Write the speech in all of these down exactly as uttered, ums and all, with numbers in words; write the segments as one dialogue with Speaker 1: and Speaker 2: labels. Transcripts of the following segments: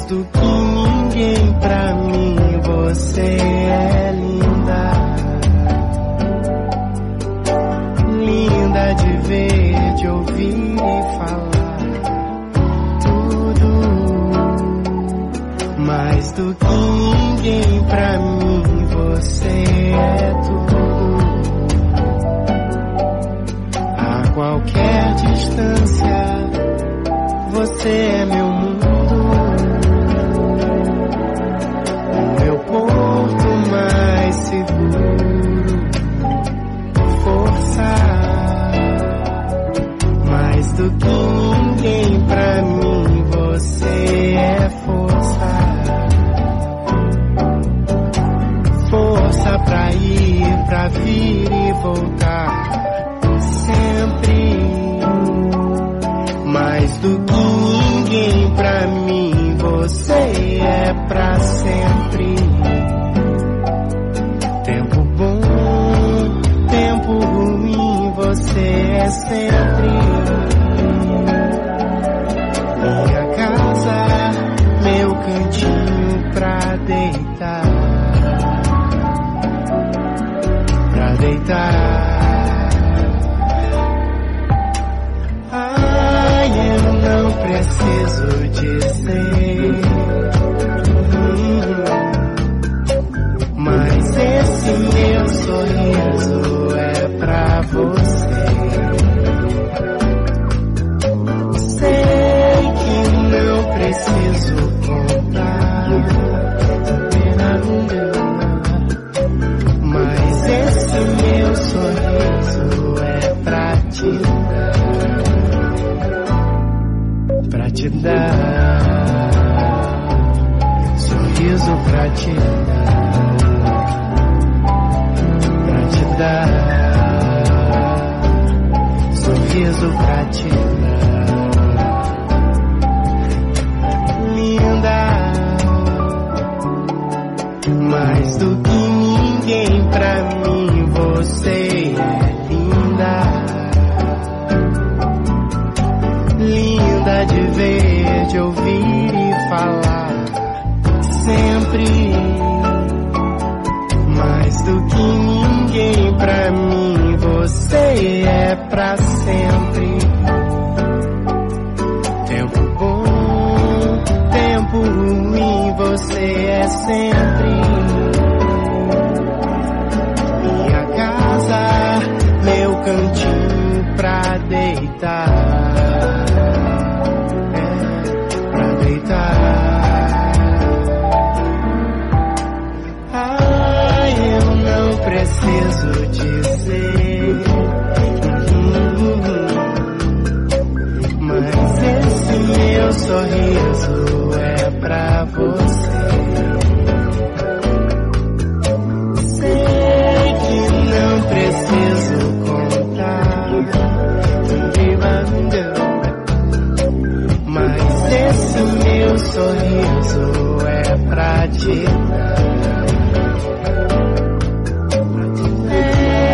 Speaker 1: Mais do que ninguém pra mim, você é linda. Linda de ver, de ouvir e falar tudo. Mais do que ninguém pra mim, você é tudo. A qualquer distância, você é meu mundo. Porto mais seguro, força, mais do que ninguém pra mim, você é força, força pra ir, pra vir e voltar, sempre, mais do que ninguém pra mim, você é pra sempre. Você é sempre minha casa, meu cantinho pra deitar, pra deitar. Ai, eu não preciso dizer, mas esse meu sorriso é pra você. Preciso contar, mas esse meu sorriso é pra te dar, pra te dar, sorriso pra te dar, pra te dar, sorriso pra te dar. Mais do que ninguém pra mim, você é linda. Linda de ver, de ouvir e falar, sempre. Mais do que ninguém pra mim, você é pra sempre. Tempo bom, tempo ruim, você é sempre. Minha casa, meu cantinho pra deitar, é, pra deitar. Ai, eu não preciso dizer, mas esse meu sorriso é pra você. Preciso contar, mas esse meu sorriso é pra te dar, é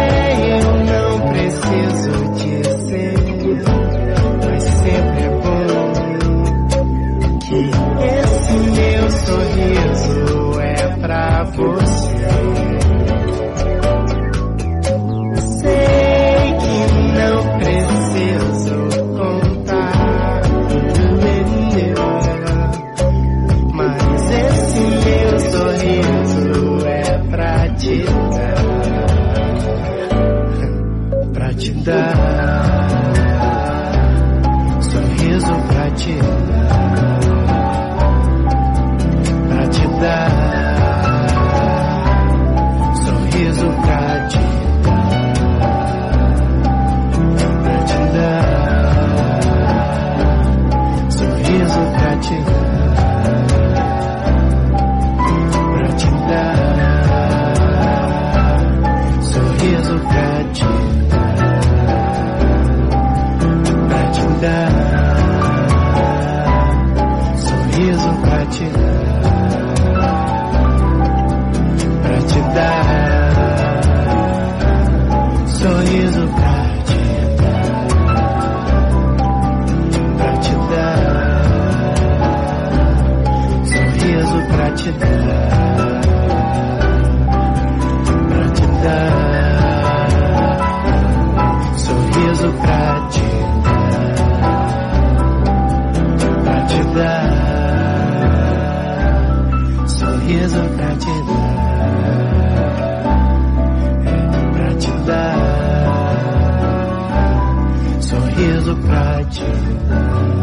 Speaker 1: noite.